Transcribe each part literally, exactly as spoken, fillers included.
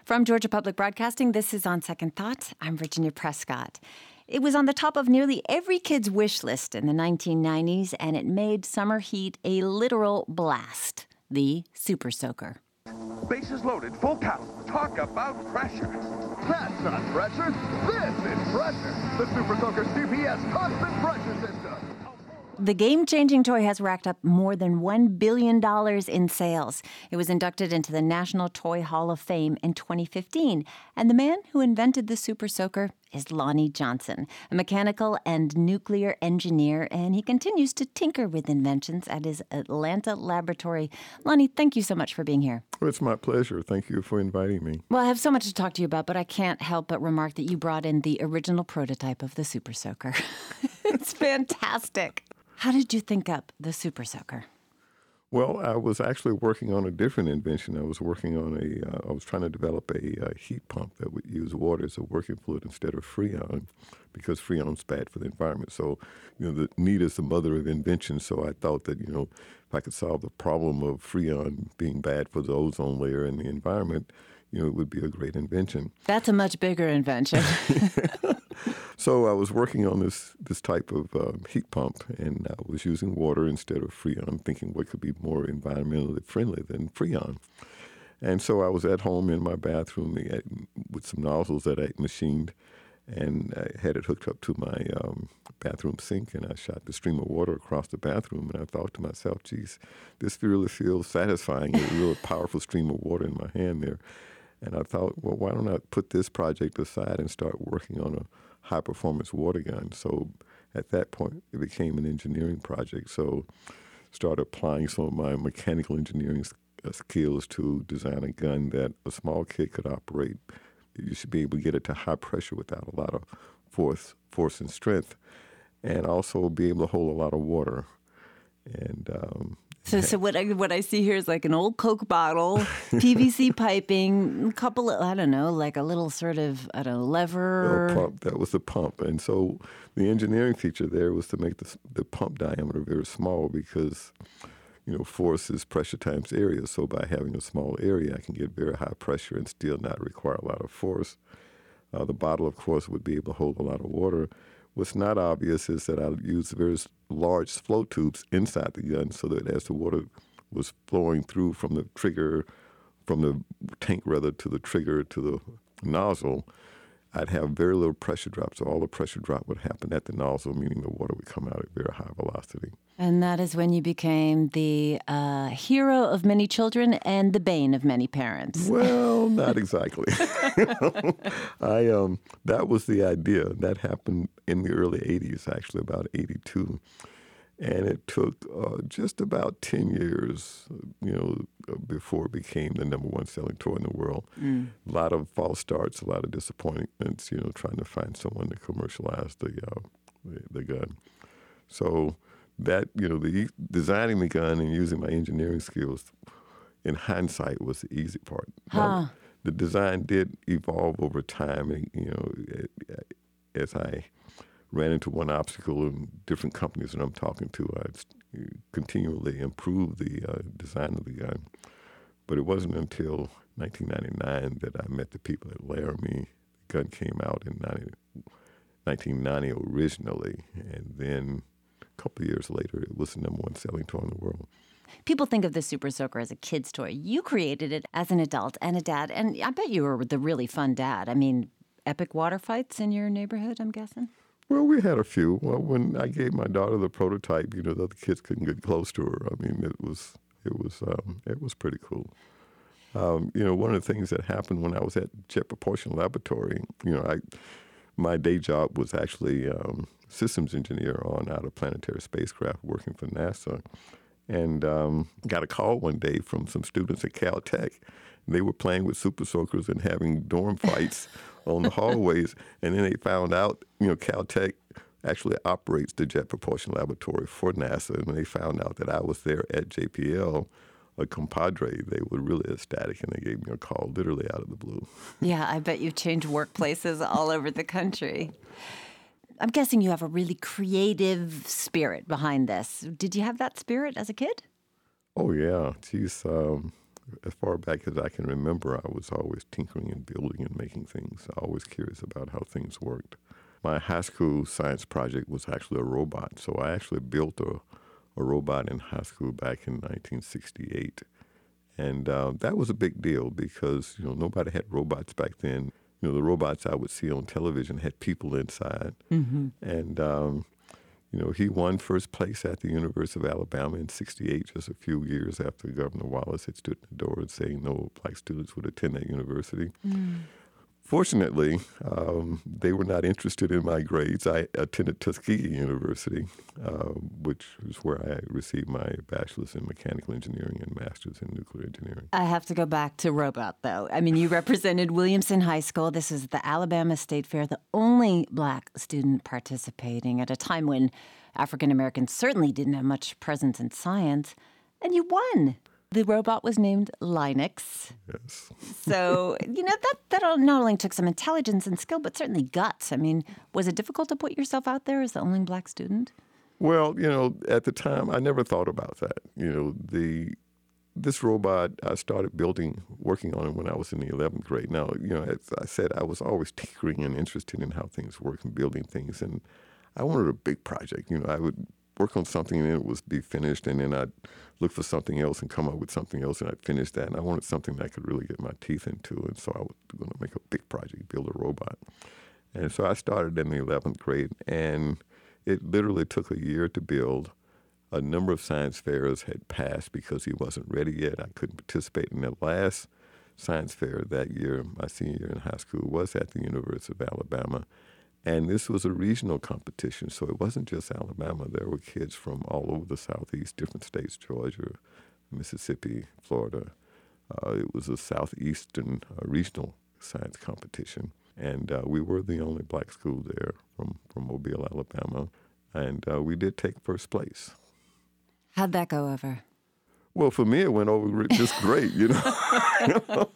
From Georgia Public Broadcasting, this is On Second Thought. I'm Virginia Prescott. It was on the top of nearly every kid's wish list in the nineteen nineties, and it made summer heat a literal blast. The Super Soaker. Bases loaded, full count. Talk about pressure. That's not pressure. This is pressure. The Super Soaker C P S constant pressure system. The game-changing toy has racked up more than one billion dollars in sales. It was inducted into the National Toy Hall of Fame in twenty fifteen. And the man who invented the Super Soaker is Lonnie Johnson, a mechanical and nuclear engineer, and he continues to tinker with inventions at his Atlanta laboratory. Lonnie, thank you so much for being here. Well, it's my pleasure. Thank you for inviting me. Well, I have so much to talk to you about, but I can't help but remark that you brought in the original prototype of the Super Soaker. It's fantastic. How did you think up the Super Soaker? Well, I was actually working on a different invention. I was working on a, uh, I was trying to develop a uh, heat pump that would use water as a working fluid instead of Freon, because Freon's bad for the environment. So, you know, the need is the mother of invention. So I thought that, you know, if I could solve the problem of Freon being bad for the ozone layer and the environment, you know, it would be a great invention. That's a much bigger invention. So I was working on this this type of um, heat pump, and I was using water instead of Freon. I'm thinking what could be more environmentally friendly than Freon. And so I was at home in my bathroom with some nozzles that I machined, and I had it hooked up to my um, bathroom sink, and I shot the stream of water across the bathroom, and I thought to myself, geez, this really feels satisfying, a real powerful stream of water in my hand there. And I thought, well, why don't I put this project aside and start working on a high-performance water gun? So at that point, it became an engineering project. So started applying some of my mechanical engineering skills to design a gun that a small kid could operate. You should be able to get it to high pressure without a lot of force, force and strength, and also be able to hold a lot of water. And um, So, so what I what I see here is like an old Coke bottle, P V C piping, a couple of, I don't know, like a little sort of, I don't know, lever. Little pump. That was the pump. And so the engineering feature there was to make the, the pump diameter very small because, you know, force is pressure times area. So by having a small area, I can get very high pressure and still not require a lot of force. Uh, the bottle, of course, would be able to hold a lot of water. What's not obvious is that I used very large flow tubes inside the gun so that as the water was flowing through from the trigger, from the tank rather, to the trigger to the nozzle, I'd have very little pressure drop. So all the pressure drop would happen at the nozzle, meaning the water would come out at very high velocity. And that is when you became the uh, hero of many children and the bane of many parents. Well, not exactly. I um, that was the idea. That happened in the early eighties, actually, about eighty-two. And it took uh, just about ten years, you know, before it became the number one selling toy in the world. Mm. A lot of false starts, a lot of disappointments, you know, trying to find someone to commercialize the uh, the, the gun. So that, you know, the designing the gun and using my engineering skills, in hindsight, was the easy part. Huh. Now, the design did evolve over time, and, you know, as I ran into one obstacle in different companies that I'm talking to, I continually improved the uh, design of the gun. But it wasn't until nineteen ninety-nine that I met the people at Laramie. The gun came out in nineteen ninety originally, and then a couple of years later, it was the number one selling toy in the world. People think of the Super Soaker as a kid's toy. You created it as an adult and a dad, and I bet you were the really fun dad. I mean, epic water fights in your neighborhood, I'm guessing? Well, we had a few. Well, when I gave my daughter the prototype, you know, the other kids couldn't get close to her. I mean, it was it was um, it was pretty cool. Um, you know, one of the things that happened when I was at Jet Propulsion Laboratory, you know, I my day job was actually um, systems engineer on out-of-planetary spacecraft working for NASA, and um, got a call one day from some students at Caltech. They were playing with Super Soakers and having dorm fights on the hallways, and then they found out, you know, Caltech actually operates the Jet Propulsion Laboratory for NASA, and when they found out that I was there at J P L, a compadre, they were really ecstatic, and they gave me a call literally out of the blue. Yeah, I bet you changed workplaces all over the country. I'm guessing you have a really creative spirit behind this. Did you have that spirit as a kid? Oh, yeah. Geez, um, as far back as I can remember, I was always tinkering and building and making things. Always curious about how things worked. My high school science project was actually a robot, so I actually built a, a robot in high school back in nineteen sixty-eight. And uh, that was a big deal because, you know, nobody had robots back then. You know, the robots I would see on television had people inside. Mm-hmm. And, um, you know, he won first place at the University of Alabama in sixty-eight, just a few years after Governor Wallace had stood in the door and saying no black students would attend that university. Mm. Fortunately, um, they were not interested in my grades. I attended Tuskegee University, uh, which is where I received my bachelor's in mechanical engineering and master's in nuclear engineering. I have to go back to robot, though. I mean, you represented Williamson High School. This is the Alabama State Fair, the only black student participating at a time when African Americans certainly didn't have much presence in science, and you won. The robot was named Linux. Yes. So, you know, that, that not only took some intelligence and skill, but certainly guts. I mean, was it difficult to put yourself out there as the only black student? Well, you know, at the time, I never thought about that. You know, the this robot, I started building, working on it when I was in the eleventh grade. Now, you know, as I said, I was always tinkering and interested in how things work and building things. And I wanted a big project. You know, I would work on something and it would be finished, and then I'd look for something else and come up with something else, and I'd finish that. And I wanted something that I could really get my teeth into, and so I was going to make a big project, build a robot. And so I started in the eleventh grade, and it literally took a year to build. A number of science fairs had passed because he wasn't ready yet. I couldn't participate in the last science fair that year. My senior year in high school was at the University of Alabama. And this was a regional competition, so it wasn't just Alabama. There were kids from all over the Southeast, different states, Georgia, Mississippi, Florida. Uh, it was a Southeastern uh, regional science competition. And uh, we were the only black school there from, from Mobile, Alabama. And uh, we did take first place. How'd that go over? Well, for me, it went over just great, you know.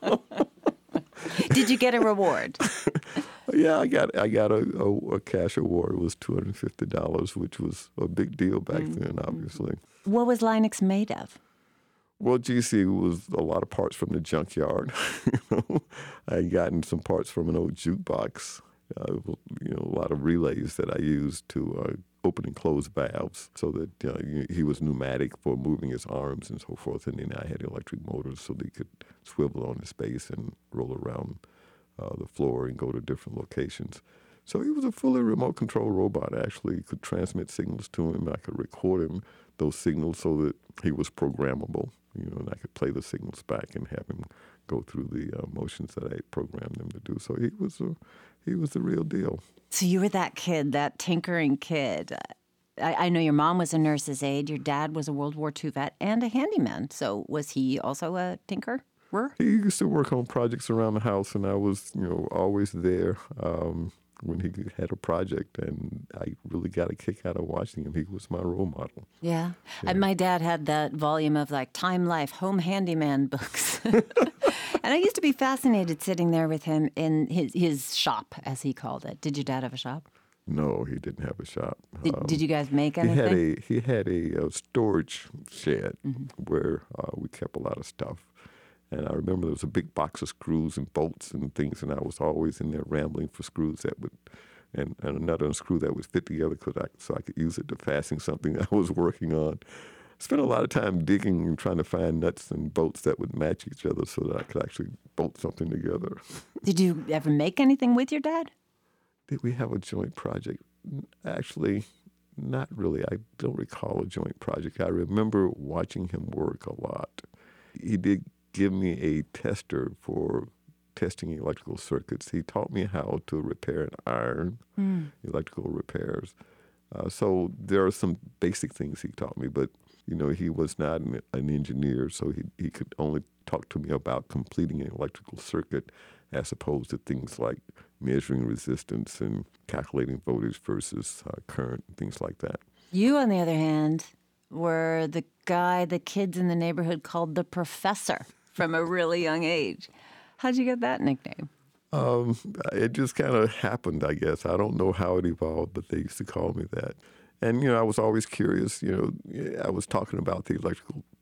Did you get a reward? Yeah, I got I got a, a, a cash award. It was two hundred fifty dollars, which was a big deal back mm-hmm. then, obviously. What was Linux made of? Well, G C was a lot of parts from the junkyard. you know, I had gotten some parts from an old jukebox. Uh, you know, a lot of relays that I used to uh, open and close valves, so that uh, he was pneumatic for moving his arms and so forth. And then I had electric motors so that he could swivel on his base and roll around uh, the floor and go to different locations. So he was a fully remote control robot. Actually, you could transmit signals to him. I could record him those signals so that he was programmable. You know, and I could play the signals back and have him go through the uh, motions that I programmed him to do. So he was a he was the real deal. So you were that kid, that tinkering kid. I, I know your mom was a nurse's aide. Your dad was a World War Two vet and a handyman. So was he also a tinkerer? He used to work on projects around the house, and I was, you know, always there um, when he had a project, and I really got a kick out of watching him. He was my role model. Yeah. yeah. And my dad had that volume of, like, Time Life, Home Handyman books. And I used to be fascinated sitting there with him in his, his shop, as he called it. Did your dad have a shop? No, he didn't have a shop. Did, um, did you guys make anything? He had a, he had a, a storage shed mm-hmm. where uh, we kept a lot of stuff. And I remember there was a big box of screws and bolts and things, and I was always in there rambling for screws that would, and, and another screw that would fit together I, so I could use it to fasten something I was working on. Spent a lot of time digging and trying to find nuts and bolts that would match each other so that I could actually bolt something together. Did you ever make anything with your dad? Did we have a joint project? Actually, not really. I don't recall a joint project. I remember watching him work a lot. He did give me a tester for testing electrical circuits. He taught me how to repair an iron, mm. electrical repairs. Uh, so there are some basic things he taught me, but, you know, he was not an, an engineer, so he, he could only talk to me about completing an electrical circuit as opposed to things like measuring resistance and calculating voltage versus uh, current, things like that. You, on the other hand, were the guy the kids in the neighborhood called the professor from a really young age. How'd you get that nickname? Um, it just kind of happened, I guess. I don't know how it evolved, but they used to call me that. And, you know, I was always curious. You know, I was talking about the electrical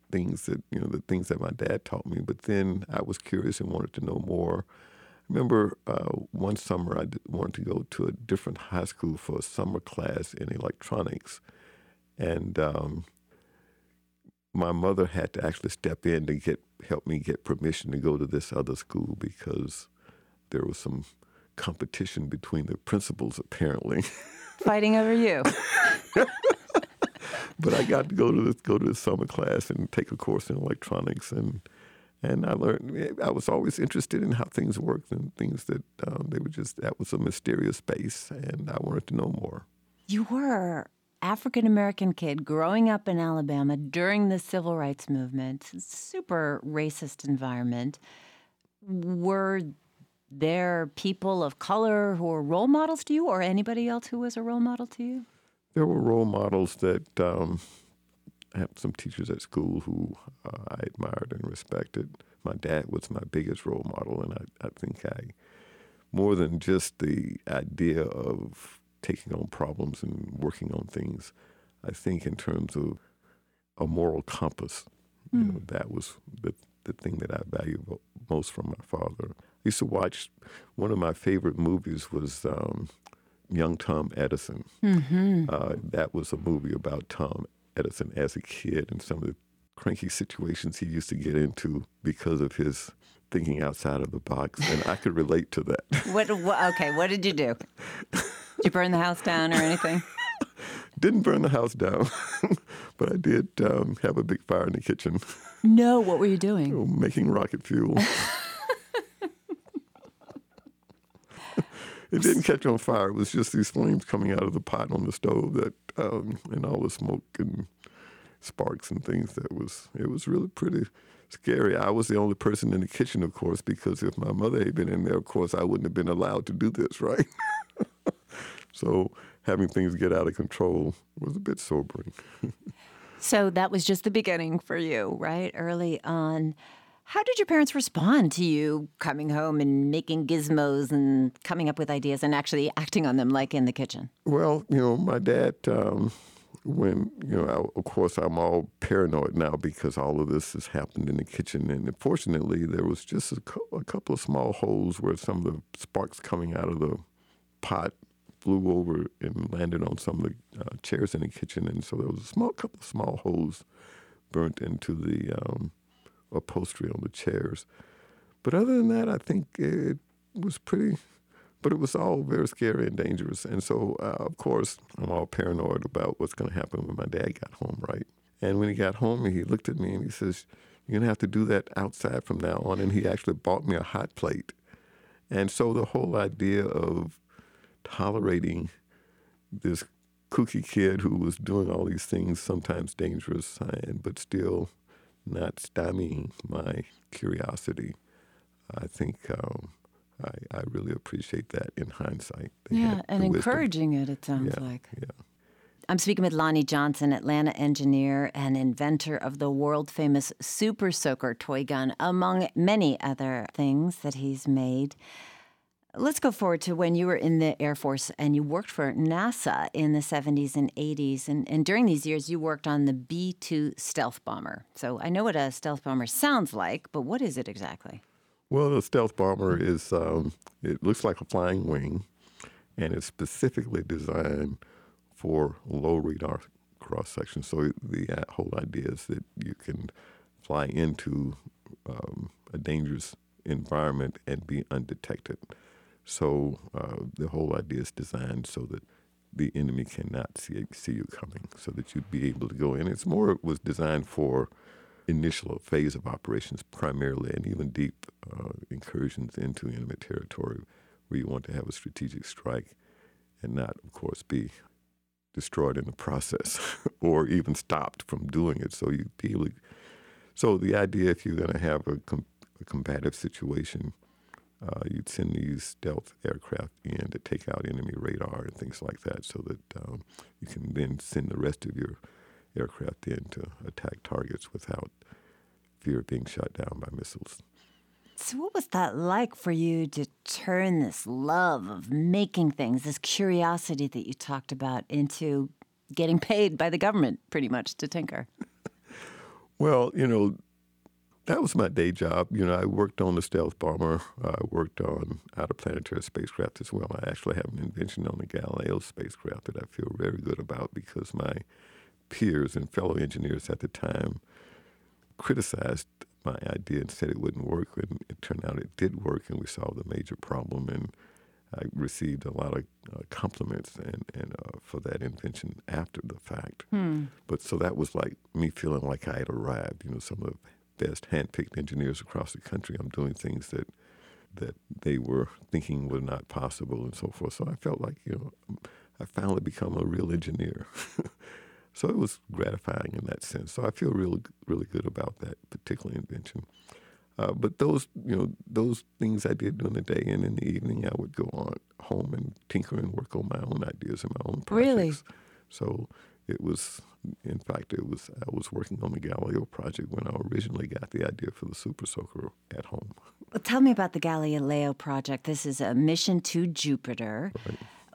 things that, you know, the things that my dad taught me. But then I was curious and wanted to know more. I remember uh, one summer I did, wanted to go to a different high school for a summer class in electronics. And um, my mother had to actually step in to get help me get permission to go to this other school because there was some competition between the principals, apparently. Fighting over you. But I got to go to this, go to this summer class and take a course in electronics, and and I learned. I was always interested in how things worked and things that um, they were just that was a mysterious space, and I wanted to know more. You were African-American kid growing up in Alabama during the Civil Rights Movement, super racist environment. Were there people of color who were role models to you, or anybody else who was a role model to you? There were role models that um, I had some teachers at school who uh, I admired and respected. My dad was my biggest role model, and I, I think I, more than just the idea of taking on problems and working on things, I think in terms of a moral compass, mm. you know, that was the, the thing that I value most from my father. I used to watch, one of my favorite movies was um, Young Tom Edison. Mm-hmm. Uh, that was a movie about Tom Edison as a kid and some of the cranky situations he used to get into because of his thinking outside of the box, and I could relate to that. What? what okay, what did you do? Did you burn the house down or anything? Didn't burn the house down, but I did um, have a big fire in the kitchen. No, what were you doing? You know, making rocket fuel. It didn't catch on fire. It was just these flames coming out of the pot on the stove that, um, and all the smoke and sparks and things. That was, it was really pretty scary. I was the only person in the kitchen, of course, because if my mother had been in there, of course, I wouldn't have been allowed to do this, right? So having things get out of control was a bit sobering. So that was just the beginning for you, right? Early on. How did your parents respond to you coming home and making gizmos and coming up with ideas and actually acting on them, like in the kitchen? Well, you know, my dad, um, when, you know, I, of course, I'm all paranoid now because all of this has happened in the kitchen. And fortunately, there was just a, co- a couple of small holes where some of the sparks coming out of the pot flew over and landed on some of the uh, chairs in the kitchen. And so there was a small couple of small holes burnt into the um, upholstery on the chairs. But other than that, I think it was pretty, but it was all very scary and dangerous. And so, uh, of course, I'm all paranoid about what's going to happen when my dad got home, right? And when he got home, he looked at me and he says, "You're going to have to do that outside from now on." And he actually bought me a hot plate. And so the whole idea of tolerating this kooky kid who was doing all these things, sometimes dangerous, and but still not stymieing my curiosity, I think um, I, I really appreciate that in hindsight. Yeah, and encouraging it, it sounds yeah, like. Yeah. I'm speaking with Lonnie Johnson, Atlanta engineer and inventor of the world-famous Super Soaker toy gun, among many other things that he's made. Let's go forward to when you were in the Air Force and you worked for NASA in the seventies and eighties. And, and during these years, you worked on the B two stealth bomber. So I know what a stealth bomber sounds like, but what is it exactly? Well, the stealth bomber is, um, it looks like a flying wing, and it's specifically designed for low radar cross-section. So the whole idea is that you can fly into um, a dangerous environment and be undetected. So uh, the whole idea is designed so that the enemy cannot see see you coming, so that you'd be able to go in. It's more, it was designed for initial phase of operations primarily, and even deep uh, incursions into enemy territory where you want to have a strategic strike and not, of course, be destroyed in the process or even stopped from doing it. So you'd be able to, so the idea, if you're going to have a, com- a combative situation, Uh, you'd send these stealth aircraft in to take out enemy radar and things like that, so that um, you can then send the rest of your aircraft in to attack targets without fear of being shot down by missiles. So what was that like for you to turn this love of making things, this curiosity that you talked about, into getting paid by the government pretty much to tinker? Well, you know, that was my day job. You know, I worked on the stealth bomber. I worked on out-of-planetary spacecraft as well. I actually have an invention on the Galileo spacecraft that I feel very good about because my peers and fellow engineers at the time criticized my idea and said it wouldn't work, and it turned out it did work, and we solved a major problem, and I received a lot of uh, compliments and, and uh, for that invention after the fact. Hmm. But so that was like me feeling like I had arrived. You know, some of the best hand-picked engineers across the country. I'm doing things that that they were thinking were not possible and so forth. So I felt like, you know, I finally become a real engineer. So it was gratifying in that sense. So I feel really, really good about that particular invention. Uh, but those, you know, those things I did during the day, and in the evening I would go on home and tinker and work on my own ideas and my own projects. Really? So it was, in fact, it was I was working on the Galileo project when I originally got the idea for the Super Soaker at home. Well, tell me about the Galileo project. This is a mission to Jupiter. Right.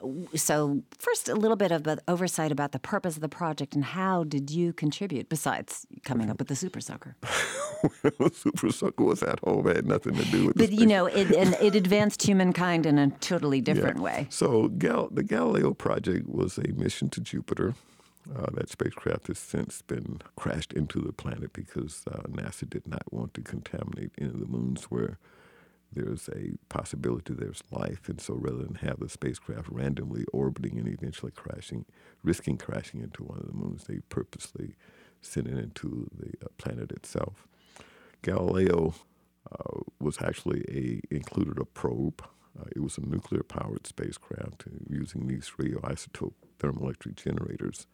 So first, a little bit of oversight about the purpose of the project and how did you contribute besides coming up with the Super Soaker? Well, Super Soaker was at home. It had nothing to do with But, the you know, it, and it advanced humankind in a totally different yeah. way. So Gal- the Galileo project was a mission to Jupiter. Uh, that spacecraft has since been crashed into the planet because uh, NASA did not want to contaminate any of the moons where there's a possibility there's life. And so rather than have the spacecraft randomly orbiting and eventually crashing, risking crashing into one of the moons, they purposely sent it into the uh, planet itself. Galileo uh, was actually a included a probe. Uh, it was a nuclear-powered spacecraft uh, using these radioisotope thermoelectric generators.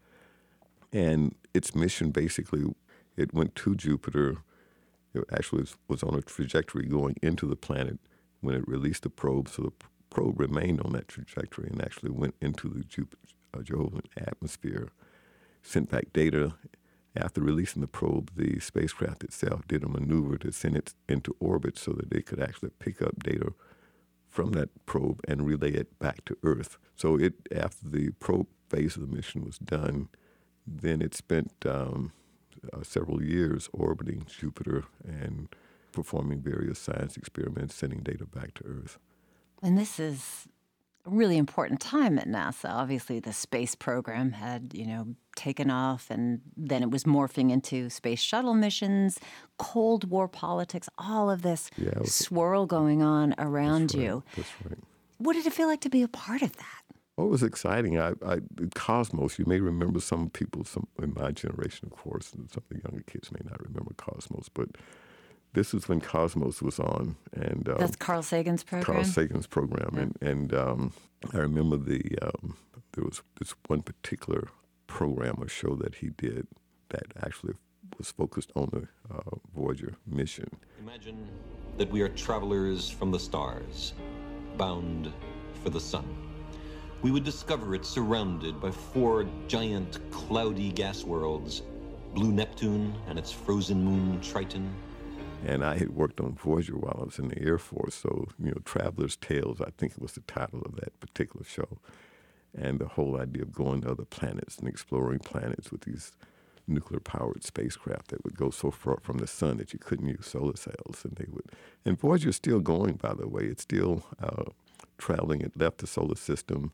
And its mission, basically, it went to Jupiter. It actually was on a trajectory going into the planet when it released the probe. So the probe remained on that trajectory and actually went into the Jupiter, uh, Jovian atmosphere, sent back data. After releasing the probe, the spacecraft itself did a maneuver to send it into orbit so that they could actually pick up data from that probe and relay it back to Earth. So it, after the probe phase of the mission was done, then it spent um, uh, several years orbiting Jupiter and performing various science experiments, sending data back to Earth. And this is a really important time at NASA. Obviously, the space program had, you know, taken off, and then it was morphing into space shuttle missions, Cold War politics, all of this Yeah, was, swirl going on around that's right, you. That's right. What did it feel like to be a part of that? Oh, it was exciting. I, I, Cosmos, you may remember some people, some in my generation, of course, and some of the younger kids may not remember Cosmos, but this is when Cosmos was on. and um, That's Carl Sagan's program? Carl Sagan's program. Yeah. And, and um, I remember the um, there was this one particular program or show that he did that actually was focused on the uh, Voyager mission. Imagine that we are travelers from the stars, bound for the sun. We would discover it surrounded by four giant cloudy gas worlds, Blue Neptune and its frozen moon Triton. And I had worked on Voyager while I was in the Air Force, so, you know, Traveler's Tales, I think it was the title of that particular show. And the whole idea of going to other planets and exploring planets with these nuclear-powered spacecraft that would go so far from the sun that you couldn't use solar cells. And they would, and Voyager's still going, by the way. It's still uh, traveling. It left the solar system.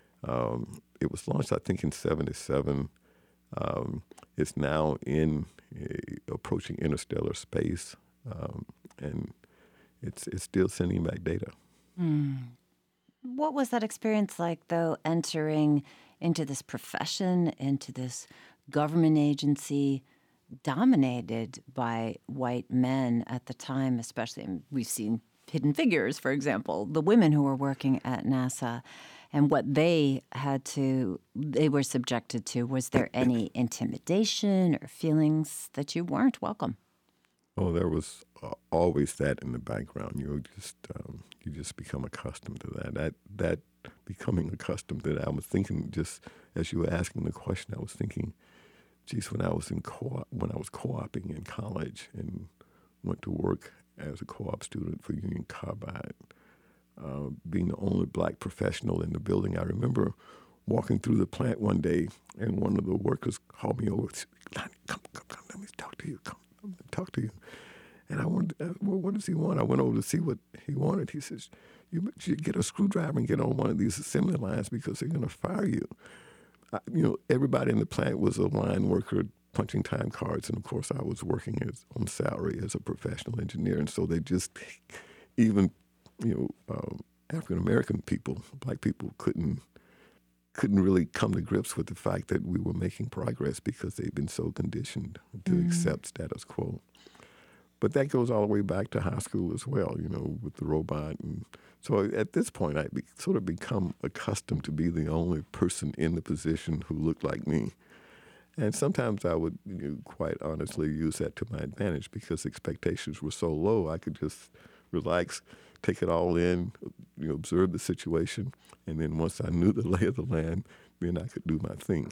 Um, it was launched, I think, in seventy-seven. Um, it's now in uh, approaching interstellar space, um, and it's it's still sending back data. Mm. What was that experience like, though, entering into this profession, into this government agency dominated by white men at the time, especially? And we've seen Hidden Figures, for example, the women who were working at NASA and what they had to, they were subjected to. Was there any intimidation or feelings that you weren't welcome? Oh, there was uh, always that in the background. You just um, you just become accustomed to that. That that becoming accustomed to that. I was thinking, just as you were asking the question, I was thinking, geez, when I was in co-op, when I was co-oping in college and went to work as a co-op student for Union Carbide, uh, being the only black professional in the building, I remember walking through the plant one day, and one of the workers called me over. Said, Lonnie, come, come, come, let me talk to you. Come. I'm going to talk to you. And I wanted, uh, well, what does he want? I went over to see what he wanted. He says, you should get a screwdriver and get on one of these assembly lines because they're going to fire you. I, you know, everybody in the plant was a line worker punching time cards. And, of course, I was working as, on salary as a professional engineer. And so they just, even, you know, um, African-American people, black people couldn't couldn't really come to grips with the fact that we were making progress because they'd been so conditioned to mm. accept status quo. But that goes all the way back to high school as well, you know, with the robot. And so at this point, I be, sort of become accustomed to be the only person in the position who looked like me. And sometimes I would, you know, quite honestly use that to my advantage because expectations were so low, I could just relax, take it all in, you know, observe the situation, and then once I knew the lay of the land, then I could do my thing.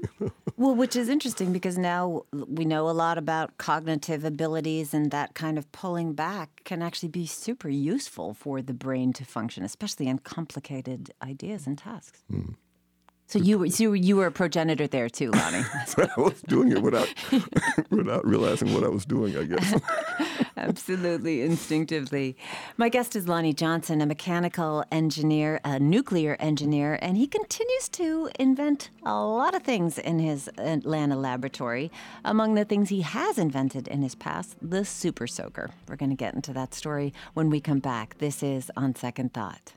Well, which is interesting because now we know a lot about cognitive abilities, and that kind of pulling back can actually be super useful for the brain to function, especially in complicated ideas and tasks. Mm. So you were so you were a progenitor there too, Lonnie. I was doing it without without realizing what I was doing, I guess. Absolutely, instinctively. My guest is Lonnie Johnson, a mechanical engineer, a nuclear engineer, and he continues to invent a lot of things in his Atlanta laboratory. Among the things he has invented in his past, the Super Soaker. We're going to get into that story when we come back. This is On Second Thought.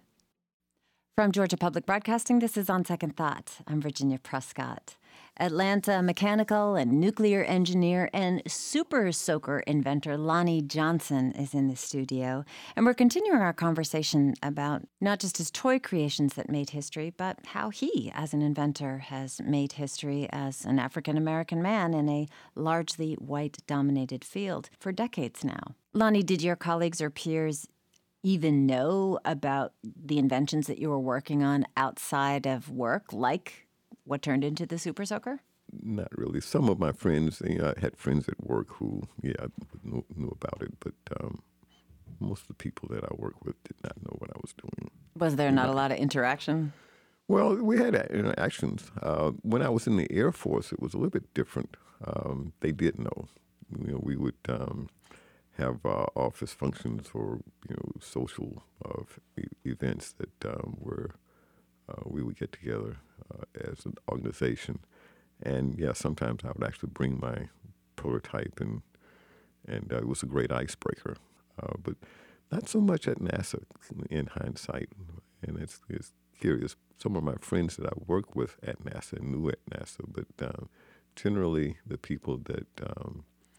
From Georgia Public Broadcasting, this is On Second Thought. I'm Virginia Prescott. Atlanta mechanical and nuclear engineer and Super Soaker inventor Lonnie Johnson is in the studio. And we're continuing our conversation about not just his toy creations that made history, but how he, as an inventor, has made history as an African-American man in a largely white-dominated field for decades now. Lonnie, did your colleagues or peers even know about the inventions that you were working on outside of work, like what turned into the Super Soaker? Not really. Some of my friends, you know, I had friends at work who, yeah, knew, knew about it, but um, most of the people that I worked with did not know what I was doing. Was there not a lot of interaction? Well, we had interactions. Uh, when I was in the Air Force, it was a little bit different. Um, they did know. You know, we would Um, have uh, office functions or, you know, social uh, e- events that um, were uh, we would get together uh, as an organization. And, yeah, sometimes I would actually bring my prototype, and and uh, it was a great icebreaker. Uh, but not so much at NASA in hindsight. And it's, it's curious. Some of my friends that I worked with at NASA knew at NASA, but uh, generally the people that um,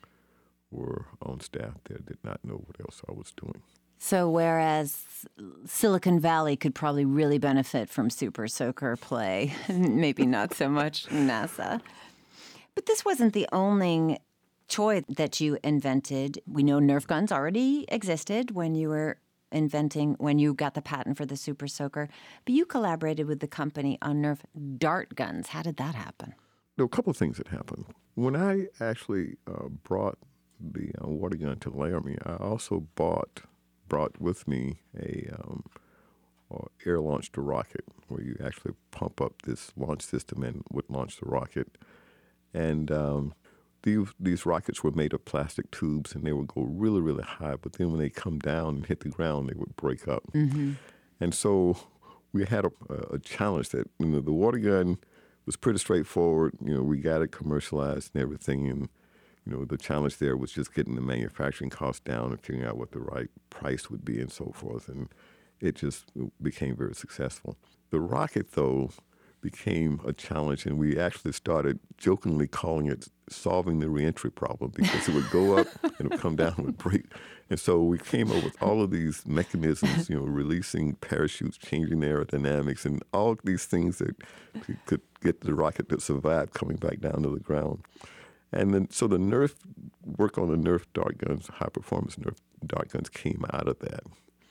were on staff there did not know what else I was doing. So whereas Silicon Valley could probably really benefit from Super Soaker play, maybe not so much NASA. But this wasn't the only toy that you invented. We know Nerf guns already existed when you were inventing, when you got the patent for the Super Soaker. But you collaborated with the company on Nerf dart guns. How did that happen? There were a couple of things that happened. When I actually uh, brought the uh, water gun to Laramie, I also bought, brought with me a um, uh, air-launched rocket where you actually pump up this launch system and would launch the rocket. And um, these, these rockets were made of plastic tubes, and they would go really, really high. But then when they come down and hit the ground, they would break up. Mm-hmm. And so we had a, a challenge that, you know, the water gun was pretty straightforward. You know, we got it commercialized and everything, and you know, the challenge there was just getting the manufacturing costs down and figuring out what the right price would be and so forth. And it just became very successful. The rocket, though, became a challenge, and we actually started jokingly calling it solving the reentry problem because it would go up and it would come down and would break. And so we came up with all of these mechanisms, you know, releasing parachutes, changing aerodynamics, and all these things that could get the rocket to survive coming back down to the ground. And then, so the Nerf, work on the Nerf dart guns, high-performance Nerf dart guns came out of that.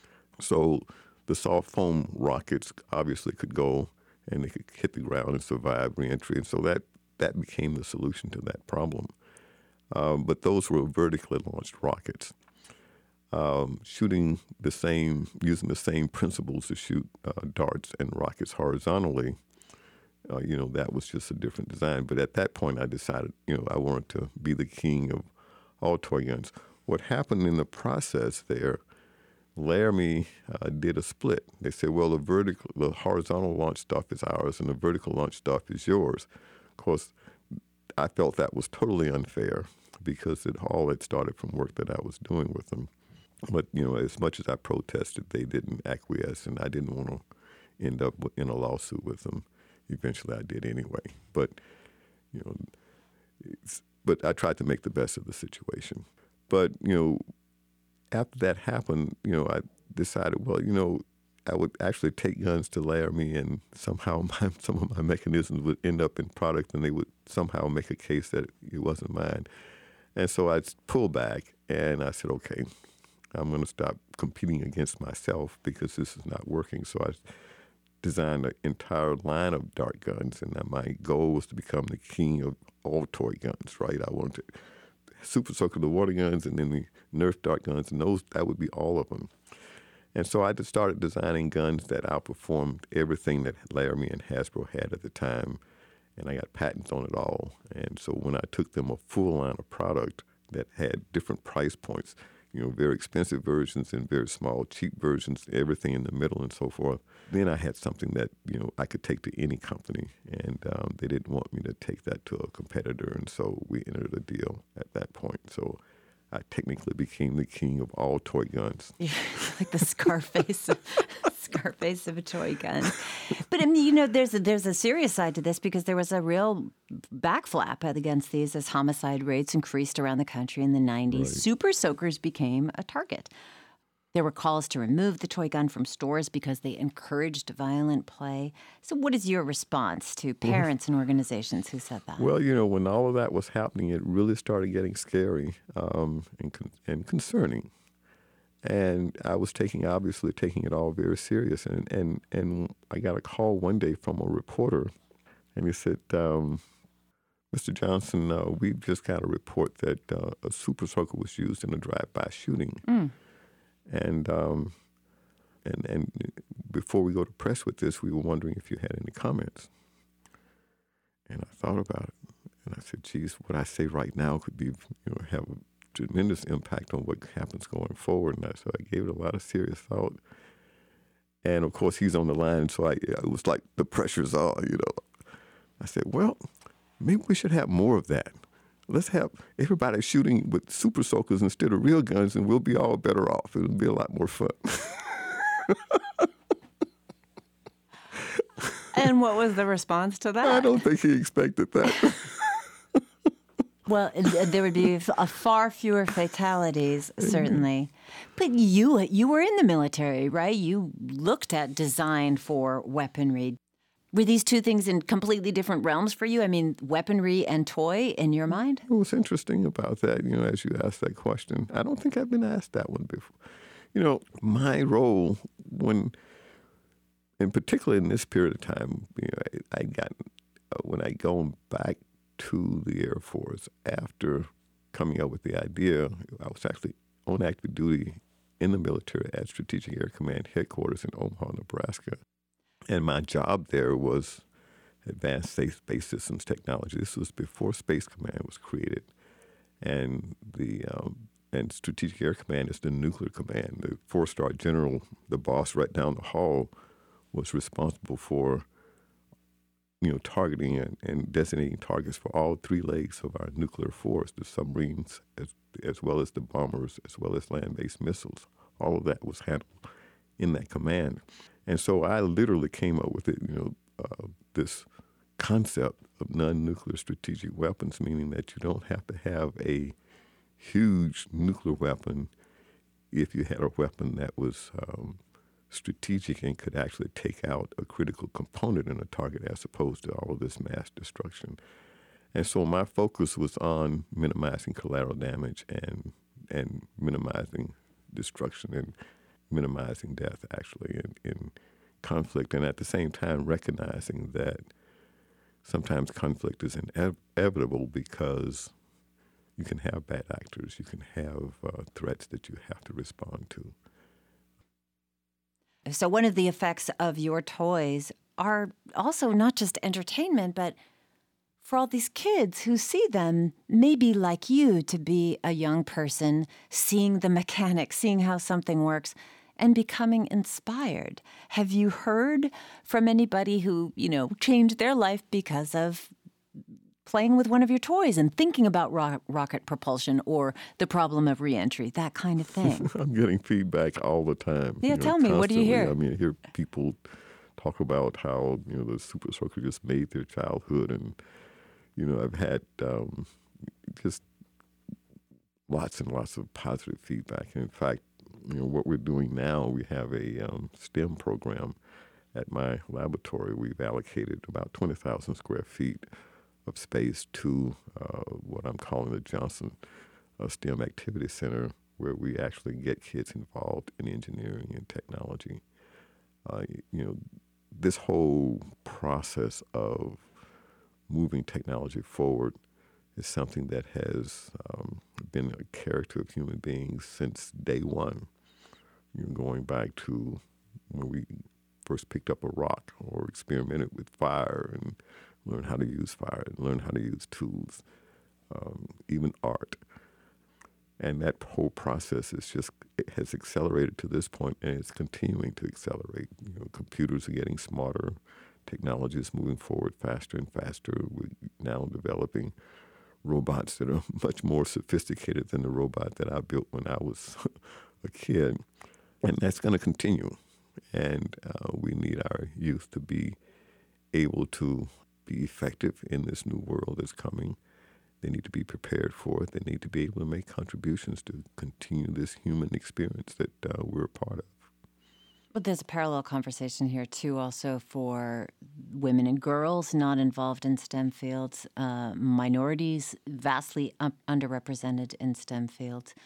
So the soft foam rockets obviously could go and they could hit the ground and survive reentry. And so that, that became the solution to that problem. Um, but those were vertically launched rockets. Um, shooting the same, using the same principles to shoot uh, darts and rockets horizontally, Uh, you know, that was just a different design. But at that point, I decided, you know, I wanted to be the king of all toy guns. What happened in the process there, Laramie uh, did a split. They said, well, the vertical, the horizontal launch stuff is ours and the vertical launch stuff is yours. Of course, I felt that was totally unfair because it all had started from work that I was doing with them. But, you know, as much as I protested, they didn't acquiesce, and I didn't want to end up in a lawsuit with them. Eventually I did anyway. But, you know, it's, but I tried to make the best of the situation. But, you know, after that happened, you know, I decided, well, you know, I would actually take guns to Laramie, and somehow my, some of my mechanisms would end up in product, and they would somehow make a case that it wasn't mine. And so I pulled back, and I said, okay, I'm going to stop competing against myself because this is not working. So I designed an entire line of dart guns, and my goal was to become the king of all toy guns, right? I wanted to Super Soaker, the water guns, and then the Nerf dart guns, and those, that would be all of them. And so I just started designing guns that outperformed everything that Laramie and Hasbro had at the time, and I got patents on it all. And so when I took them a full line of product that had different price points, you know, very expensive versions and very small, cheap versions, everything in the middle and so forth, then I had something that, you know, I could take to any company. And um, they didn't want me to take that to a competitor, and so we entered a deal at that point. So I technically became the king of all toy guns. Yeah, like the Scarface, Scarface of a toy gun. But I mean, you know, there's a, there's a serious side to this because there was a real backflap against these as homicide rates increased around the country in the nineties. Right. Super Soakers became a target. There were calls to remove the toy gun from stores because they encouraged violent play. So what is your response to parents and organizations who said that? Well, you know, when all of that was happening, it really started getting scary um, and, con- and concerning. And I was taking, obviously, taking it all very serious. And, and, and I got a call one day from a reporter, and he said, um, Mister Johnson, uh, we've just got a report that uh, a Super Soaker was used in a drive-by shooting. Mm. And um, and and before we go to press with this, we were wondering if you had any comments. And I thought about it, and I said, "Geez, what I say right now could be, you know, have a tremendous impact on what happens going forward." And I, so I gave it a lot of serious thought. And of course, he's on the line, so I it was like the pressure's on, you know. I said, "Well, maybe we should have more of that. Let's have everybody shooting with Super Soakers instead of real guns, and we'll be all better off. It'll be a lot more fun." And what was the response to that? I don't think he expected that. Well, there would be a far fewer fatalities, certainly. But you you were in the military, right? You looked at design for weaponry. Were these two things in completely different realms for you? I mean, weaponry and toy in your mind? What's interesting about that, you know, as you asked that question, I don't think I've been asked that one before. You know, my role when, and particularly in this period of time, you know, I, I got, uh, when I go back to the Air Force after coming up with the idea, I was actually on active duty in the military at Strategic Air Command headquarters in Omaha, Nebraska. And my job there was advanced space systems technology. This was before Space Command was created. And the um, and Strategic Air Command is the nuclear command. The four-star general, the boss right down the hall, was responsible for, you know, targeting and, and designating targets for all three legs of our nuclear force, the submarines, as, as well as the bombers, as well as land-based missiles. All of that was handled in that command. And so I literally came up with it, you know, uh, this concept of non-nuclear strategic weapons, meaning that you don't have to have a huge nuclear weapon if you had a weapon that was um, strategic and could actually take out a critical component in a target as opposed to all of this mass destruction. And so my focus was on minimizing collateral damage and and minimizing destruction and minimizing death, actually, in, in conflict, and at the same time recognizing that sometimes conflict is inevitable because you can have bad actors, you can have uh, threats that you have to respond to. So one of the effects of your toys are also not just entertainment, but for all these kids who see them, maybe like you, to be a young person, seeing the mechanics, seeing how something works, and becoming inspired. Have you heard from anybody who, you know, changed their life because of playing with one of your toys and thinking about ro- rocket propulsion or the problem of reentry, that kind of thing? I'm getting feedback all the time. Yeah, you know, tell me, what do you hear? I mean, I hear people talk about how, you know, the Super Soaker just made their childhood. And, you know, I've had um, just lots and lots of positive feedback. And in fact, you know, what we're doing now, we have a um, STEM program at my laboratory. We've allocated about twenty thousand square feet of space to uh, what I'm calling the Johnson uh, STEM Activity Center, where we actually get kids involved in engineering and technology. Uh, you know, this whole process of moving technology forward is something that has um, been a character of human beings since day one. You know, going back to when we first picked up a rock or experimented with fire and learn how to use fire, and learn how to use tools, um, even art. And that whole process is just, it has accelerated to this point, and it's continuing to accelerate. You know, computers are getting smarter, technology is moving forward faster and faster. We're now developing robots that are much more sophisticated than the robot that I built when I was a kid. And that's going to continue. And uh, we need our youth to be able to be effective in this new world that's coming. They need to be prepared for it. They need to be able to make contributions to continue this human experience that uh, we're a part of. But there's a parallel conversation here, too, also for women and girls not involved in STEM fields, uh, minorities vastly up- underrepresented in STEM fields.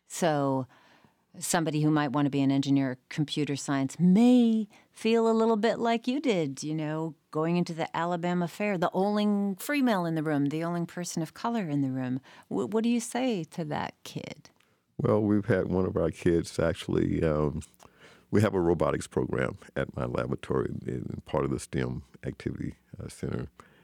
So somebody who might want to be an engineer or computer science may feel a little bit like you did, you know, going into the Alabama Fair, the only female in the room, the only person of color in the room. W- what do you say to that kid? Well, we've had one of our kids actually, um, we have a robotics program at my laboratory in part of the STEM Activity uh, Center.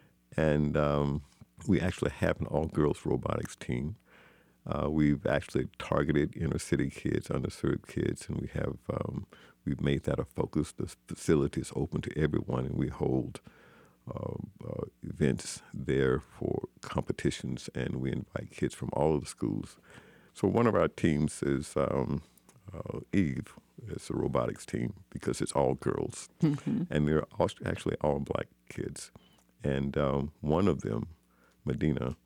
And um, we actually have an all-girls robotics team. Uh, we've actually targeted inner city kids, underserved kids, and we have um, we've made that a focus. The facility is open to everyone, and we hold uh, uh, events there for competitions, and we invite kids from all of the schools. So one of our teams is um, uh, Eve. It's a robotics team because it's all girls, mm-hmm. and they're all, actually all black kids. And um, one of them, Medina,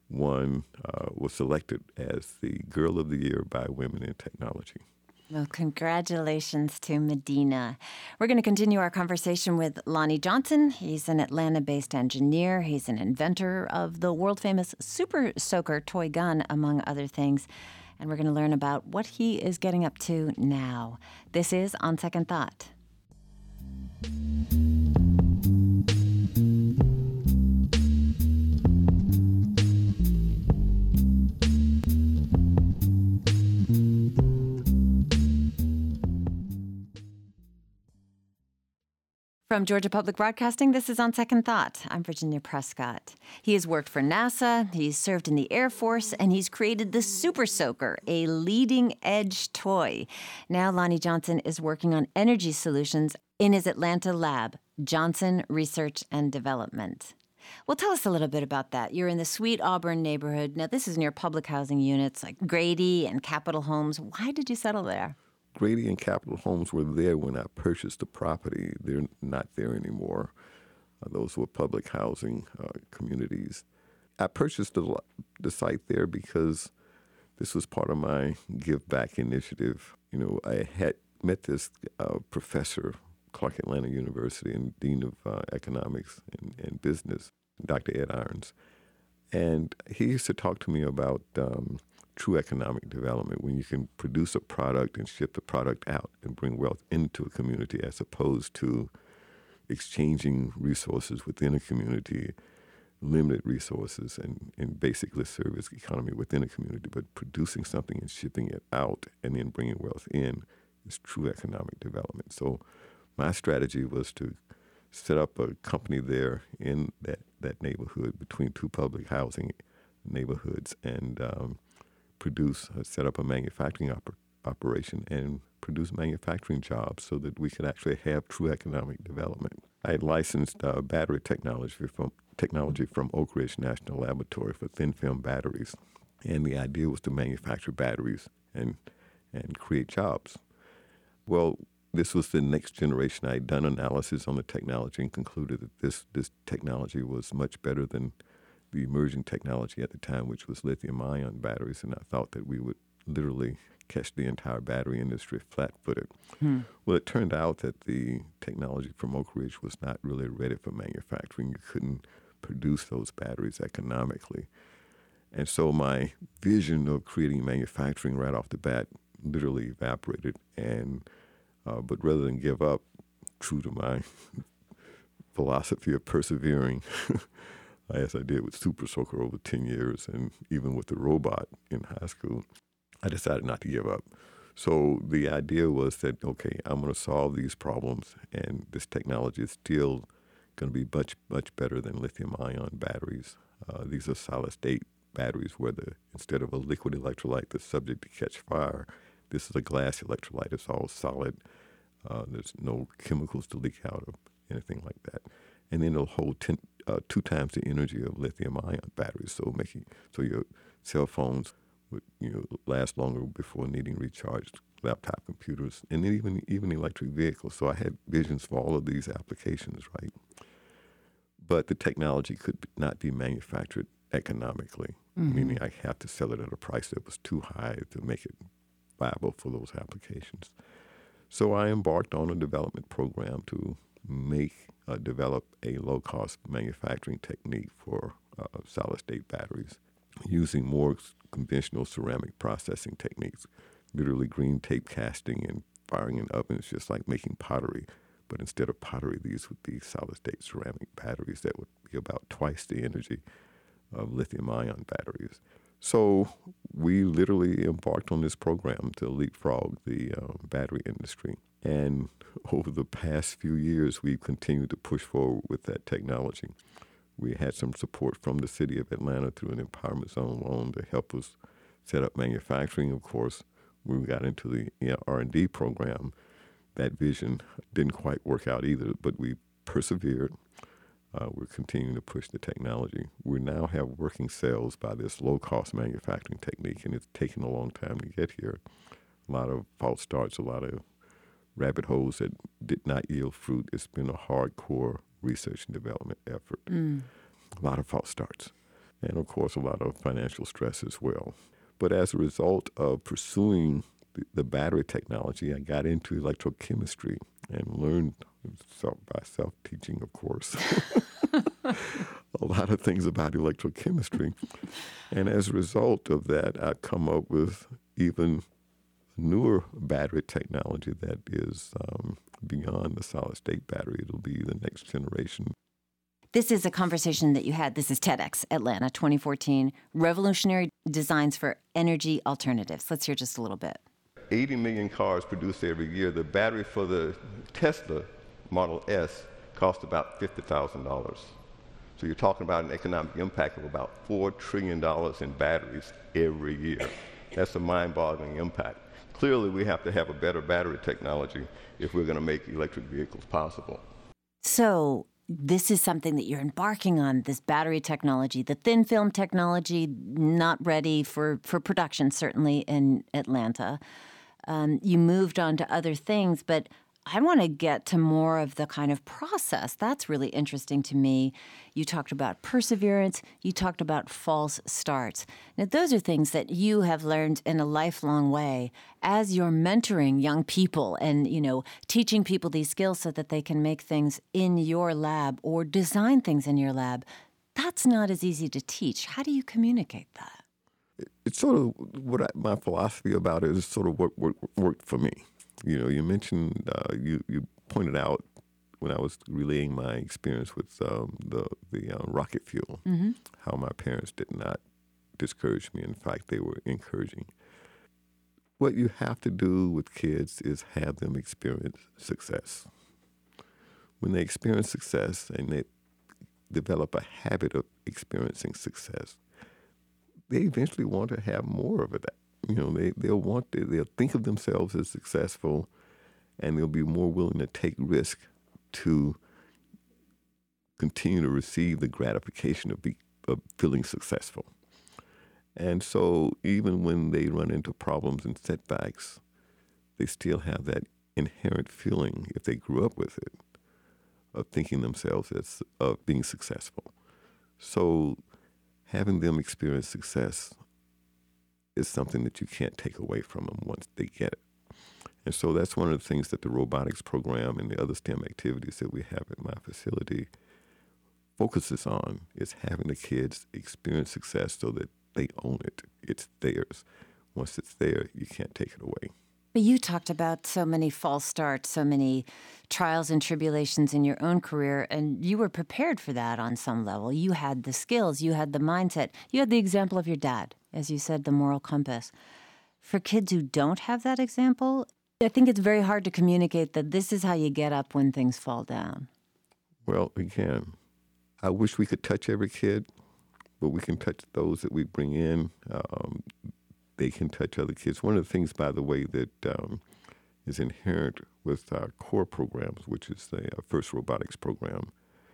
One uh, was selected as the Girl of the Year by Women in Technology. Well, congratulations to Medina. We're going to continue our conversation with Lonnie Johnson. He's an Atlanta-based engineer. He's an inventor of the world-famous Super Soaker toy gun, among other things. And we're going to learn about what he is getting up to now. This is On Second Thought. From Georgia Public Broadcasting, this is On Second Thought. I'm Virginia Prescott. He has worked for NASA, he's served in the Air Force, and he's created the Super Soaker, a leading-edge toy. Now Lonnie Johnson is working on energy solutions in his Atlanta lab, Johnson Research and Development. Well, tell us a little bit about that. You're in the Sweet Auburn neighborhood. Now, this is near public housing units like Grady and Capitol Homes. Why did you settle there? Grady and Capitol Homes were there when I purchased the property. They're not there anymore. Uh, those were public housing uh, communities. I purchased the, the site there because this was part of my Give Back initiative. You know, I had met this uh, professor, Clark Atlanta University, and Dean of uh, Economics and, and Business, Doctor Ed Irons. And he used to talk to me about um, true economic development, when you can produce a product and ship the product out and bring wealth into a community as opposed to exchanging resources within a community, limited resources, and, and basically service economy within a community, but producing something and shipping it out and then bringing wealth in is true economic development. So my strategy was to set up a company there in that, that neighborhood between two public housing neighborhoods and um, produce, uh, set up a manufacturing oper- operation and produce manufacturing jobs so that we could actually have true economic development. I had licensed uh, battery technology from technology from Oak Ridge National Laboratory for thin film batteries, and the idea was to manufacture batteries and and create jobs. Well, this was the next generation. I had done analysis on the technology and concluded that this this technology was much better than the emerging technology at the time, which was lithium-ion batteries, and I thought that we would literally catch the entire battery industry flat-footed. Hmm. Well, it turned out that the technology from Oak Ridge was not really ready for manufacturing. You couldn't produce those batteries economically. And so my vision of creating manufacturing right off the bat literally evaporated. And uh, but rather than give up, true to my philosophy of persevering, as I did with Super Soaker over ten years and even with the robot in high school, I decided not to give up. So the idea was that, okay, I'm going to solve these problems, and this technology is still going to be much, much better than lithium-ion batteries. Uh, these are solid-state batteries where the, instead of a liquid electrolyte that's subject to catch fire, this is a glass electrolyte. It's all solid. Uh, there's no chemicals to leak out or anything like that. And then it'll hold ten, uh, two times the energy of lithium-ion batteries, so making so your cell phones would you know last longer before needing recharged laptop computers, and then even even electric vehicles. So I had visions for all of these applications, right? But the technology could not be manufactured economically, mm-hmm. meaning I had to sell it at a price that was too high to make it viable for those applications. So I embarked on a development program to make uh, develop a low-cost manufacturing technique for uh, solid-state batteries using more conventional ceramic processing techniques, literally green tape casting and firing in ovens, just like making pottery. But instead of pottery, these would be solid-state ceramic batteries that would be about twice the energy of lithium-ion batteries. So we literally embarked on this program to leapfrog the uh, battery industry. And over the past few years, we've continued to push forward with that technology. We had some support from the city of Atlanta through an empowerment zone loan to help us set up manufacturing. Of course, when we got into the you know, R and D program, that vision didn't quite work out either, but we persevered. Uh, we're continuing to push the technology. We now have working cells by this low-cost manufacturing technique, and it's taken a long time to get here. A lot of false starts, a lot of rabbit holes that did not yield fruit. It's been a hardcore research and development effort. Mm. A lot of false starts. And, of course, a lot of financial stress as well. But as a result of pursuing the, the battery technology, I got into electrochemistry and learned self, by self-teaching, of course, a lot of things about electrochemistry. And as a result of that, I've come up with even newer battery technology that is um, beyond the solid-state battery. It'll be the next generation. This is a conversation that you had. This is TEDx Atlanta twenty fourteen, Revolutionary Designs for Energy Alternatives. Let's hear just a little bit. eighty million cars produced every year. The battery for the Tesla Model S cost about fifty thousand dollars. So you're talking about an economic impact of about four trillion dollars in batteries every year. That's a mind-boggling impact. Clearly, we have to have a better battery technology if we're going to make electric vehicles possible. So this is something that you're embarking on, this battery technology, the thin film technology, not ready for, for production, certainly in Atlanta. Um, you moved on to other things, but I want to get to more of the kind of process. That's really interesting to me. You talked about perseverance. You talked about false starts. Now, those are things that you have learned in a lifelong way as you're mentoring young people and, you know, teaching people these skills so that they can make things in your lab or design things in your lab. That's not as easy to teach. How do you communicate that? It's sort of what I, my philosophy about it is sort of what, what worked for me. You know, you mentioned, uh, you, you pointed out when I was relaying my experience with um, the, the uh, rocket fuel, mm-hmm. how my parents did not discourage me. In fact, they were encouraging. What you have to do with kids is have them experience success. when they experience success and they develop a habit of experiencing success, they eventually want to have more of it. You know, they, they'll want to, they'll think of themselves as successful, and they'll be more willing to take risk to continue to receive the gratification of, be, of feeling successful. And so even when they run into problems and setbacks, they still have that inherent feeling, if they grew up with it, of thinking themselves as of being successful. So having them experience success is something that you can't take away from them once they get it. And so that's one of the things that the robotics program and the other STEM activities that we have at my facility focuses on, is having the kids experience success so that they own it. It's theirs. Once it's there, you can't take it away. But you talked about so many false starts, so many trials and tribulations in your own career, and you were prepared for that on some level. You had the skills, you had the mindset, you had the example of your dad, as you said, the moral compass. For kids who don't have that example, I think it's very hard to communicate that this is how you get up when things fall down. Well, again, I wish we could touch every kid, but we can touch those that we bring in. Um, they can touch other kids. One of the things, by the way, that um, is inherent with our core programs, which is the uh, FIRST Robotics program,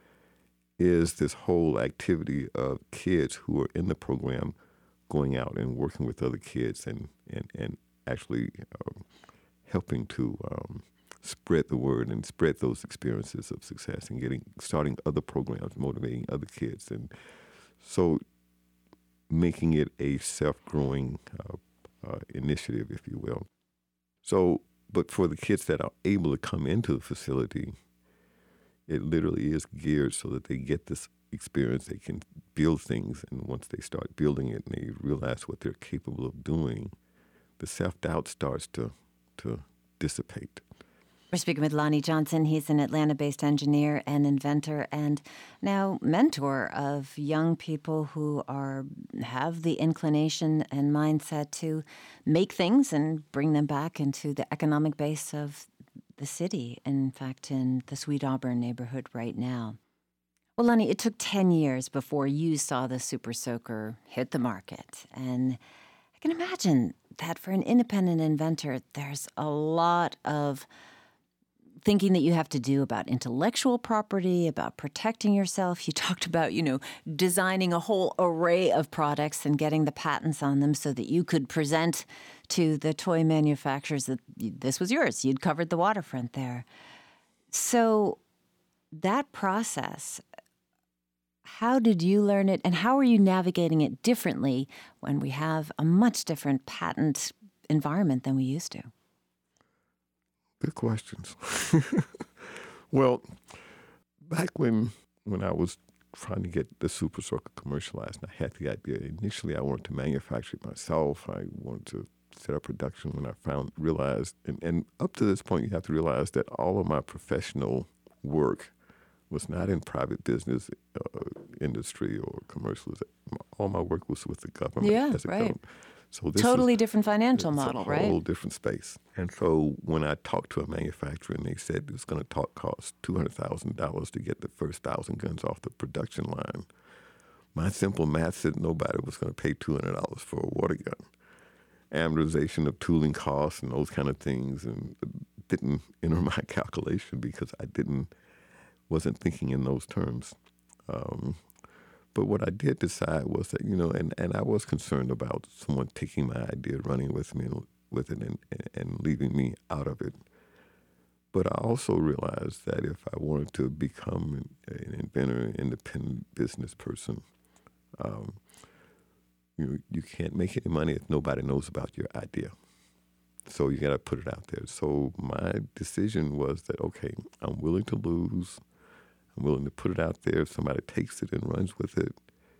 is this whole activity of kids who are in the program going out and working with other kids and, and, and actually um, helping to um, spread the word and spread those experiences of success and getting starting other programs, motivating other kids. And so making it a self-growing uh, uh, initiative, if you will. So, but for the kids that are able to come into the facility, it literally is geared so that they get this experience. They can build things, and once they start building it and they realize what they're capable of doing, the self-doubt starts to, to dissipate. We're speaking with Lonnie Johnson. He's an Atlanta-based engineer and inventor and now mentor of young people who are have the inclination and mindset to make things and bring them back into the economic base of the city. In fact, in the Sweet Auburn neighborhood right now. Well, Lonnie, it took ten years before you saw the Super Soaker hit the market. And I can imagine that for an independent inventor, there's a lot of thinking that you have to do about intellectual property, about protecting yourself. You talked about, you know, designing a whole array of products and getting the patents on them so that you could present to the toy manufacturers that this was yours. You'd covered the waterfront there. So that process, how did you learn it, and how are you navigating it differently when we have a much different patent environment than we used to? Good questions. Well, back when when I was trying to get the Super Soaker commercialized, and I had the idea. Initially, I wanted to manufacture it myself. I wanted to set up production when I found, realized, and, and up to this point, you have to realize that all of my professional work was not in private business, uh, industry, or commercials. All my work was with the government. Yeah, as a right. government. So this totally is, different financial model, a right? whole different space. And so when I talked to a manufacturer and they said it was going to talk, cost two hundred thousand dollars to get the first thousand guns off the production line, my simple math said nobody was going to pay two hundred dollars for a water gun. Amortization of tooling costs and those kind of things, and it didn't enter my calculation because I didn't wasn't thinking in those terms. Um, But what I did decide was that, you know, and, and I was concerned about someone taking my idea, running with me with it, and, and leaving me out of it. But I also realized that if I wanted to become an, an inventor, an independent business person, um, you know, you can't make any money if nobody knows about your idea. So you got to put it out there. So my decision was that, okay, I'm willing to lose. I'm willing to put it out there. If somebody takes it and runs with it,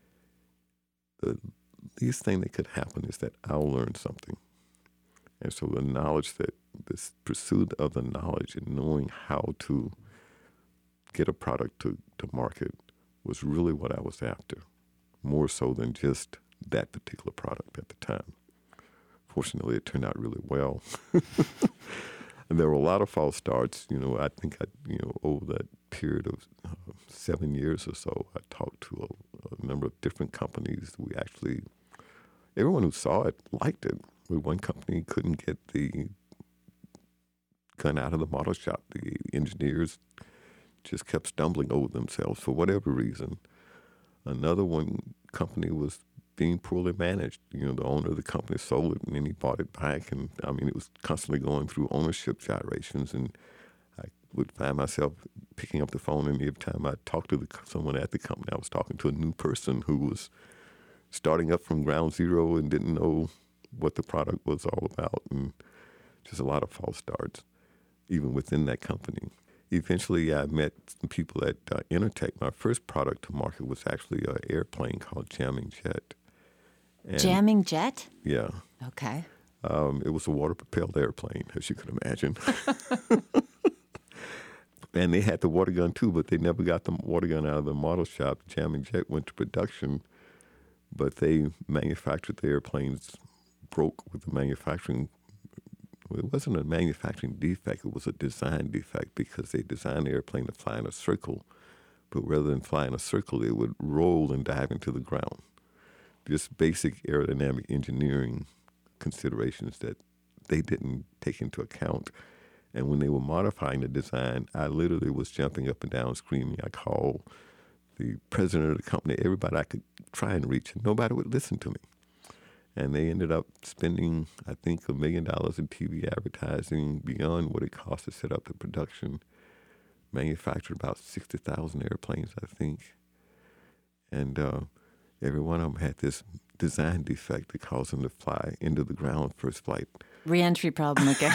the least thing that could happen is that I'll learn something. And so the knowledge that, this pursuit of the knowledge and knowing how to get a product to, to market was really what I was after, more so than just that particular product at the time. Fortunately, it turned out really well. And there were a lot of false starts. You know, I think I, you know, over that period of uh, seven years or so, I talked to a, a number of different companies. We actually, everyone who saw it liked it. But one company couldn't get the gun out of the model shop. The engineers just kept stumbling over themselves for whatever reason. Another one company was being poorly managed. You know, the owner of the company sold it and then he bought it back. And I mean, it was constantly going through ownership gyrations. And I would find myself picking up the phone, and every time I talked to the, someone at the company, I was talking to a new person who was starting up from ground zero and didn't know what the product was all about, and just a lot of false starts, even within that company. Eventually, I met some people at uh, Intertech. My first product to market was actually an airplane called Jamming Jet. And, Jamming Jet? Yeah. Okay. Um, it was a water-propelled airplane, as you can imagine. And they had the water gun, too, but they never got the water gun out of the model shop. Jamming Jet went to production, but they manufactured the airplanes, broke with the manufacturing. It wasn't a manufacturing defect. It was a design defect because they designed the airplane to fly in a circle, but rather than fly in a circle, it would roll and dive into the ground. Just basic aerodynamic engineering considerations that they didn't take into account. And when they were modifying the design, I literally was jumping up and down screaming. I called the president of the company, everybody I could try and reach, and nobody would listen to me. And they ended up spending, I think, a million dollars in T V advertising beyond what it cost to set up the production. Manufactured about sixty thousand airplanes, I think. And uh, every one of them had this design defect that caused them to fly into the ground first flight. Re-entry problem again.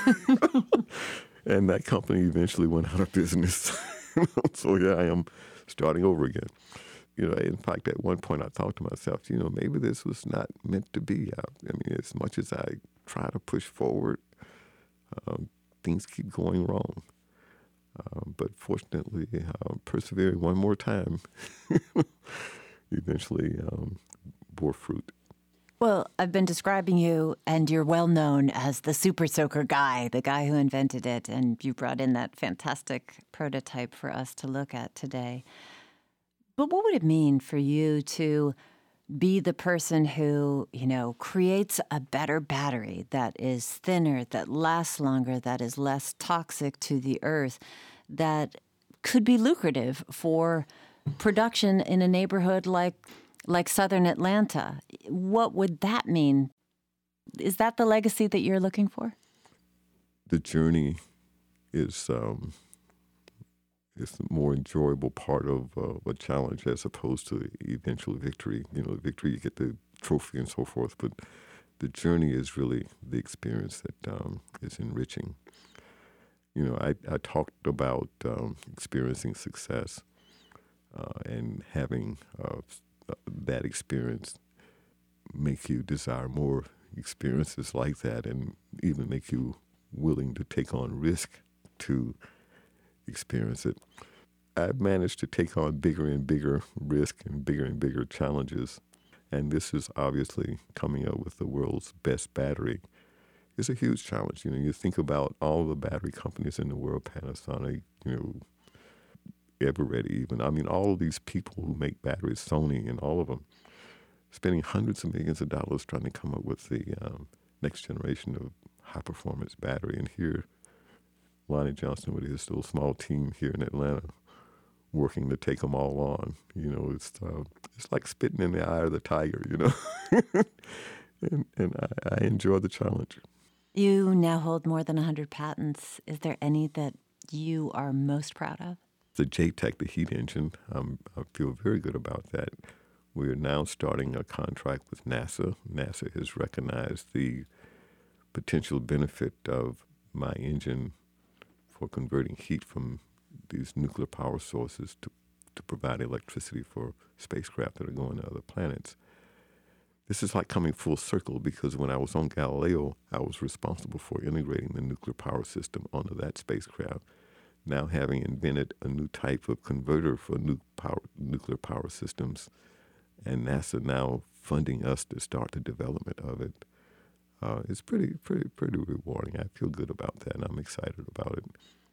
And that company eventually went out of business. So here I am starting over again. You know, in fact, at one point I thought to myself, you know, maybe this was not meant to be. I, I mean, as much as I try to push forward, um, things keep going wrong. Um, but fortunately, uh, persevering one more time eventually um, bore fruit. Well, I've been describing you, and you're well known as the Super Soaker guy, the guy who invented it, and you brought in that fantastic prototype for us to look at today. But what would it mean for you to be the person who, you know, creates a better battery that is thinner, that lasts longer, that is less toxic to the earth, that could be lucrative for production in a neighborhood like like southern Atlanta? What would that mean? Is that the legacy that you're looking for? The journey is um, is the more enjoyable part of uh, a challenge as opposed to eventual victory. You know, victory, you get the trophy and so forth, but the journey is really the experience that um, is enriching. You know, I, I talked about um, experiencing success uh, and having uh, that experience make you desire more experiences like that, and even make you willing to take on risk to experience it. I've managed to take on bigger and bigger risk and bigger and bigger challenges, and this is obviously coming up with the world's best battery. It's a huge challenge. You know, you think about all the battery companies in the world, Panasonic, you know, Eveready even. I mean, all of these people who make batteries, Sony and all of them, spending hundreds of millions of dollars trying to come up with the um, next generation of high-performance battery. And here, Lonnie Johnson with his little small team here in Atlanta working to take them all on. You know, it's uh, it's like spitting in the eye of the tiger, you know. and and I, I enjoy the challenge. You now hold more than one hundred patents. Is there any that you are most proud of? The J TEC, the heat engine, um, I feel very good about that. We are now starting a contract with NASA. NASA has recognized the potential benefit of my engine for converting heat from these nuclear power sources to, to provide electricity for spacecraft that are going to other planets. This is like coming full circle, because when I was on Galileo, I was responsible for integrating the nuclear power system onto that spacecraft. Now, having invented a new type of converter for nu- power, nuclear power systems, and NASA now funding us to start the development of it, uh, it's pretty, pretty, pretty rewarding. I feel good about that, and I'm excited about it.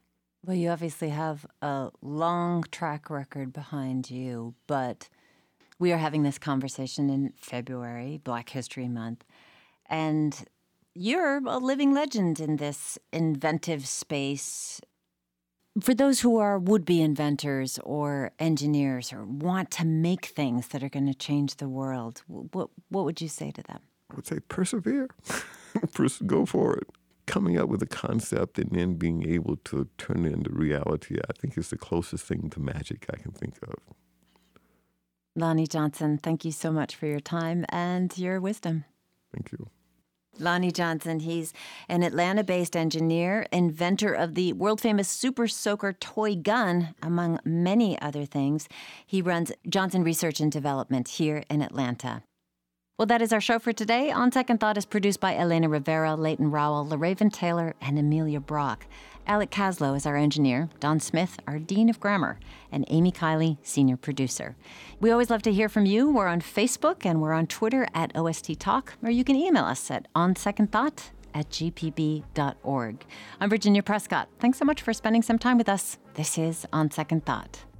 Well, you obviously have a long track record behind you, but we are having this conversation in February, Black History Month, and you're a living legend in this inventive space. For those who are would-be inventors or engineers or want to make things that are going to change the world, what what would you say to them? I would say persevere. Pers- Go for it. Coming up with a concept and then being able to turn it into reality, I think is the closest thing to magic I can think of. Lonnie Johnson, thank you so much for your time and your wisdom. Thank you. Lonnie Johnson, he's an Atlanta-based engineer, inventor of the world-famous Super Soaker toy gun, among many other things. He runs Johnson Research and Development here in Atlanta. Well, that is our show for today. On Second Thought is produced by Elena Rivera, Leighton Rowell, LaRaven Taylor, and Amelia Brock. Alec Caslow is our engineer, Don Smith, our Dean of Grammar, and Amy Kiley, senior producer. We always love to hear from you. We're on Facebook and we're on Twitter at O S T Talk, or you can email us at onsecondthought at g p b dot org. I'm Virginia Prescott. Thanks so much for spending some time with us. This is On Second Thought.